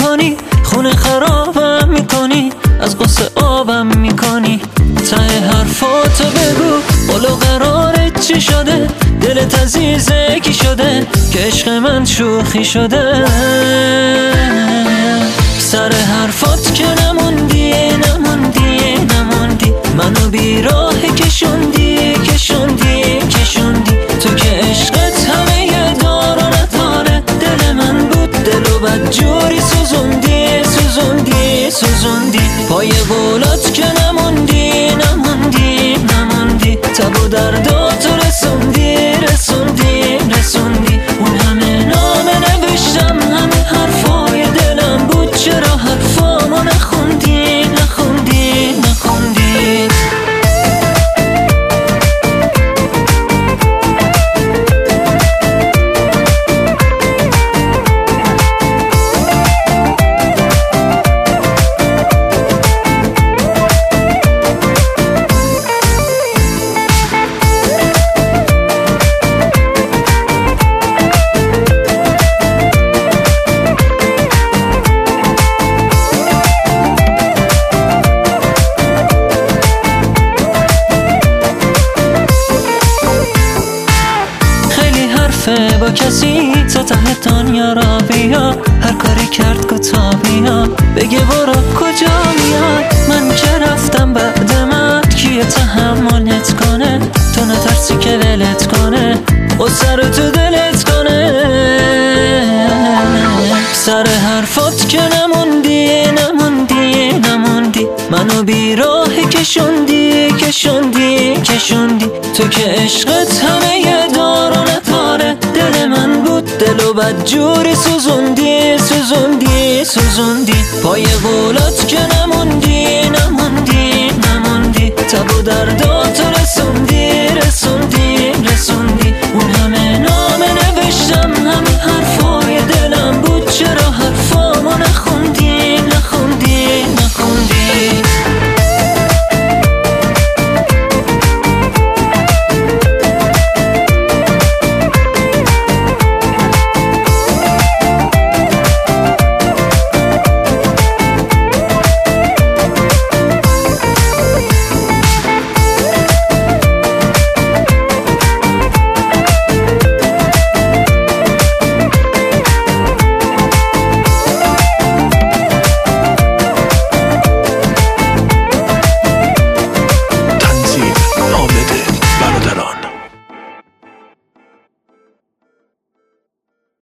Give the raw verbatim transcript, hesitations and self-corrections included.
میکنی، خونه خرابم میکنی، از قصه آبم میکنی. ته حرفاتو بگو، قول و قرارت چی شده؟ دلت عزیزه کی شده که عشق من شوخی شده؟ سر حرفات که نموندی نموندی نموندی، منو بیراه کشوندی کشوندی کشوندی. تو که عشقت همه یه دار و نداره، دل من بود دل و بد جوری سوزوندی سوزوندی سوزوندی. پای قولات که نموندی نموندی نموندی، تب و درداتو رسوندی رسوندی رسوندی. اون همه نامه نوشتم، همه حرفای دلم بود، چرا حرفامو نخوندی نخوندی نخوندی؟ با کسی تا ته دنیا را بیا، هر کاری کرد گتا بیا، بگه برو کجا میاد. من که رفتم بعد من کیه تحملت کنه؟ تو نترسی که ولت کنه، قصه رو تو دلت کنه. سر حرفات که نموندی نموندی نموندی، منو بیراه کشوندی کشوندی کشوندی. تو که عشقت همه یه دار و نداره، دل من بود دل و بد جوری سوزوندی سوزوندی سوزوندی. پای قولات که نموندی نموندی نموندی، تب و درداتو رسوندی